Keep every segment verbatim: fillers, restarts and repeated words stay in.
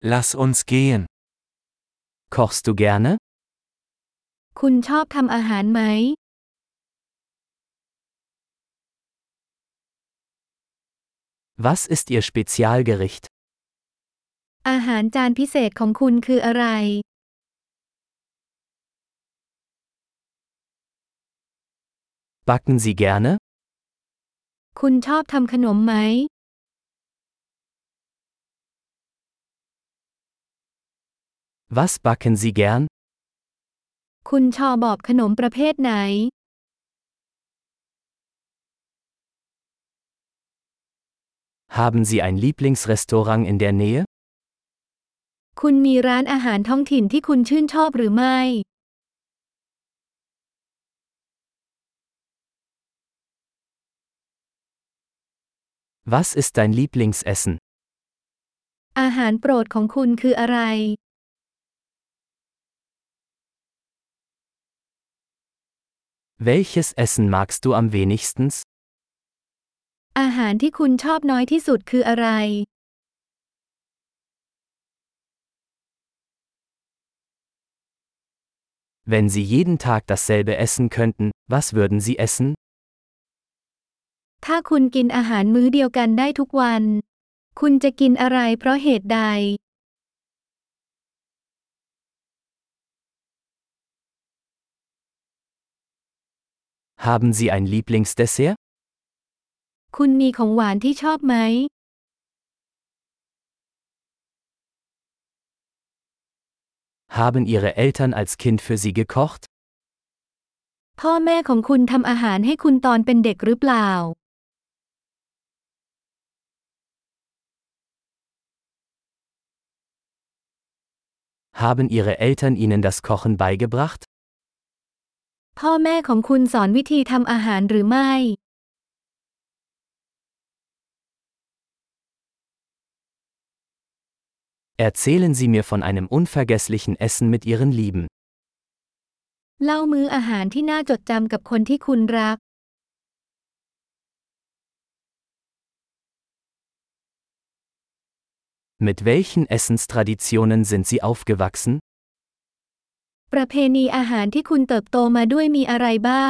Lass uns gehen. Kochst du gerne? คุณชอบทำอาหารไหม Was ist Ihr Spezialgericht? อาหารจานพิเศษของคุณคืออะไร Backen Sie gerne? คุณชอบทำขนมไหม Was backen Sie gern? คุณชอบอบขนมประเภทไหน Haben Sie ein Lieblingsrestaurant in der Nähe? คุณมีร้านอาหารท้องถิ่นที่คุณชื่นชอบหรือไม่ Was ist dein Lieblingsessen? อาหารโปรดของคุณคืออะไร Welches Essen magst du am wenigsten? อาหารที่คุณชอบน้อยที่สุดคืออะไร Wenn Sie jeden Tag dasselbe essen könnten, was würden Sie essen? ถ้าคุณกินอาหารมื้อเดียวกันได้ทุกวัน คุณจะกินอะไรเพราะเหตุใด Haben Sie ein Lieblingsdessert? คุณมีของหวานที่ชอบไหม Haben Ihre Eltern als Kind für Sie gekocht? พ่อแม่ของคุณทำอาหารให้คุณตอนเป็นเด็กหรือเปล่า Haben Ihre Eltern Ihnen das Kochen beigebracht? พ่อแม่ของคุณสอนวิธีทำอาหารหรือไม่ Erzählen Sie mir von einem unvergesslichen Essen mit Ihren Lieben. เล่ามื้ออาหารที่น่าจดจำกับคนที่คุณรัก Mit welchen Essenstraditionen sind Sie aufgewachsen? ประเพณีอาหารที่คุณเติบโตมาด้วยมีอะไรบ้าง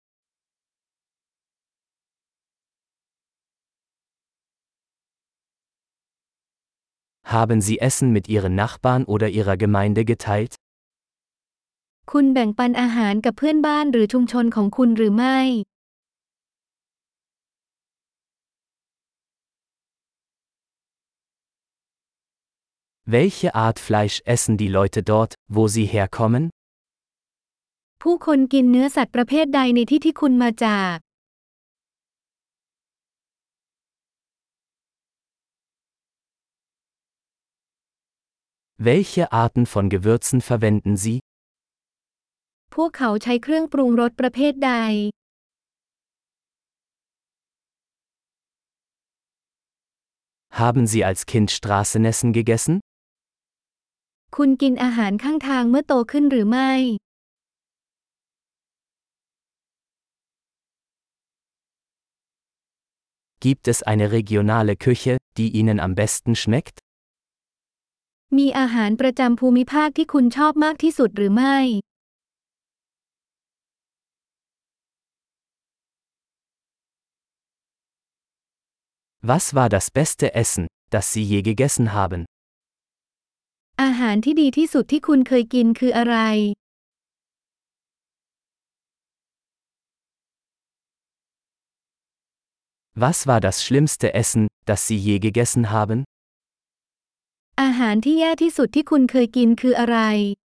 Haben Sie Essen mit Ihren Nachbarn oder Ihrer Gemeinde geteilt? คุณแบ่งปันอาหารกับเพื่อนบ้านหรือชุมชนของคุณหรือไม่ Welche Art Fleisch essen die Leute dort, wo Sie herkommen? ผู้คนกินเนื้อสัตว์ประเภทใดในที่ที่คุณมาจาก Welche Arten von Gewürzen verwenden Sie? พวกเขาใช้เครื่องปรุงรสประเภทใด Haben Sie als Kind Straßenessen gegessen? คุณกินอาหารข้างทางเมื่อโตขึ้นหรือไม่ Gibt es eine regionale Küche, die Ihnen am besten schmeckt? มีอาหารประจำภูมิภาคที่คุณชอบมากที่สุดหรือไม่ Was war das beste Essen, das Sie je gegessen haben? อาหารที่ดีที่สุดที่คุณเคยกินคืออะไร Was war das schlimmste Essen, das Sie je gegessen haben? อาหารที่แย่ที่สุดที่คุณเคยกินคืออะไร